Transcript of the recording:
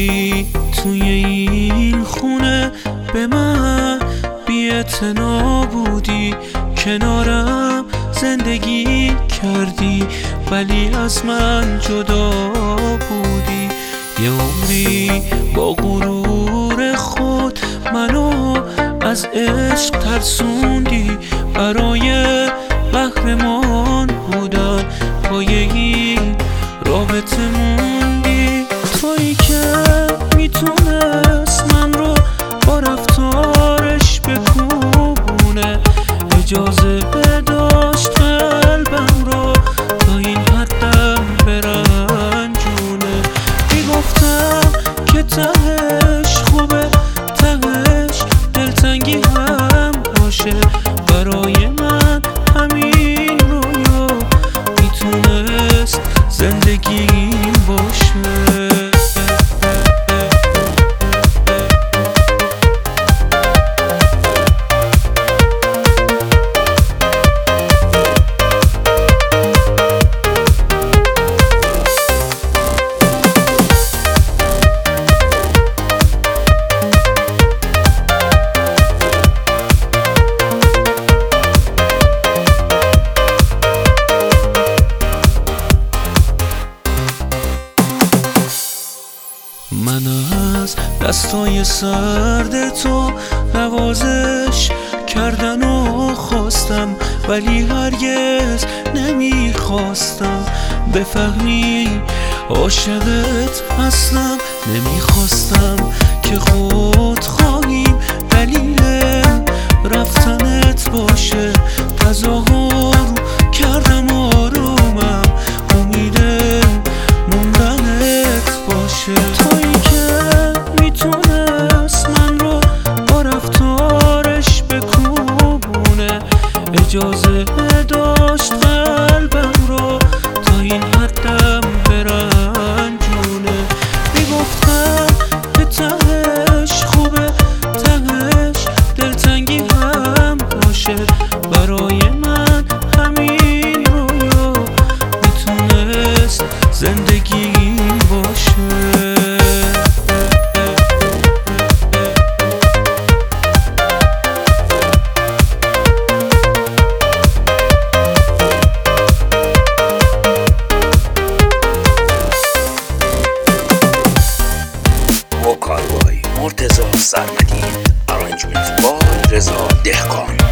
عمری توی این خونه به من بی‌اعتنا بودی، کنارم زندگی کردی ولی از من جدا بودی. یه عمری با غرور خود منو از عشق ترسوندی، برای قهرمان بودن پای این رابطه موندی. تویی که میتونست من رو با رفتارش بکوبونه، اجازه داشت قلبم رو تا این حدم برنجونه. میگفتم که تهش خوبه، تهش دلتنگی هم باشه، برای من همین رویا میتونست زندگیم باشه. من از دستای سرد تو نوازش کردن و خواستم، ولی هرگز نمیخواستم بفهمی عاشقت هستم. نمیخواستم که خود خواهیم دلیل رفتنت باشه، تظاهر کردم آرومم امیدم موندنت باشه. تویی که میتونست من رو با رفتارش بکوبونه، اجازه داشت قلبم رو تا این حدم برنجونه. میگفتم که تهش خوبه، تهش دلتنگی هم باشه، برای من همین رویا میتونست زندگیم باشه. وکالای مرتضی سرمدی، ارانجمنت بای رضا دهقان.